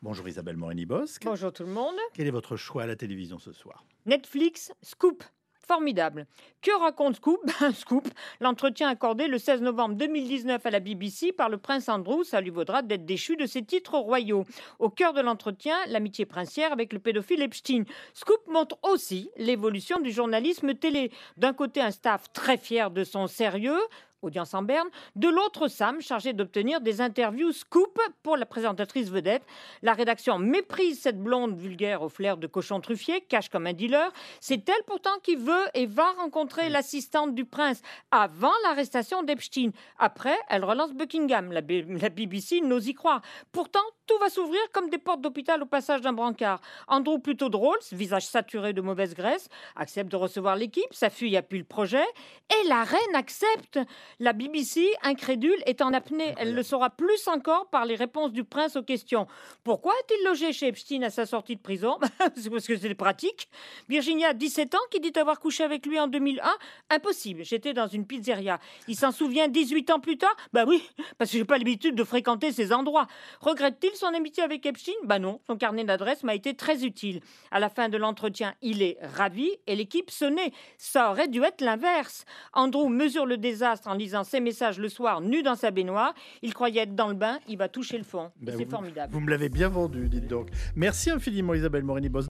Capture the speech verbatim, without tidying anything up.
Bonjour Isabelle Morini-Bosque. Bonjour tout le monde. Quel est votre choix à la télévision ce soir? Netflix, Scoop. Formidable. Que raconte Scoop? Ben, Scoop, l'entretien accordé le seize novembre deux mille dix-neuf à la B B C par le prince Andrew, ça lui vaudra d'être déchu de ses titres royaux. Au cœur de l'entretien, l'amitié princière avec le pédophile Epstein. Scoop montre aussi l'évolution du journalisme télé. D'un côté, un staff très fier de son sérieux, audience en berne. De l'autre, Sam, chargé d'obtenir des interviews scoop pour la présentatrice vedette. La rédaction méprise cette blonde vulgaire au flair de cochon truffier, cache comme un dealer. C'est elle pourtant qui veut et va rencontrer l'assistante du prince avant l'arrestation d'Epstein. Après, elle relance Buckingham. La, B- la B B C n'ose y croire. Pourtant, tout va s'ouvrir comme des portes d'hôpital au passage d'un brancard. Andrew, plutôt drôle, visage saturé de mauvaise graisse, accepte de recevoir l'équipe. Sa fille appuie le projet. Et la reine accepte. La B B C, incrédule, est en apnée. Elle le saura plus encore par les réponses du prince aux questions. Pourquoi est-il logé chez Epstein à sa sortie de prison? C'est parce que c'est pratique. Virginia, dix-sept ans, qui dit avoir couché avec lui en deux mille un. Impossible, j'étais dans une pizzeria. Il s'en souvient dix-huit ans plus tard? Bah oui, parce que j'ai pas l'habitude de fréquenter ces endroits. Regrette-t-il son amitié avec Epstein? Bah non, son carnet d'adresses m'a été très utile. À la fin de l'entretien, il est ravi et l'équipe sonnait. Ça aurait dû être l'inverse. Andrew mesure le désastre en lisant ses messages le soir, nu dans sa baignoire. Il croyait être dans le bain, il va toucher le fond. Ben C'est vous, formidable. Vous me l'avez bien vendu, dites donc. Merci infiniment Isabelle Morini-Bosque.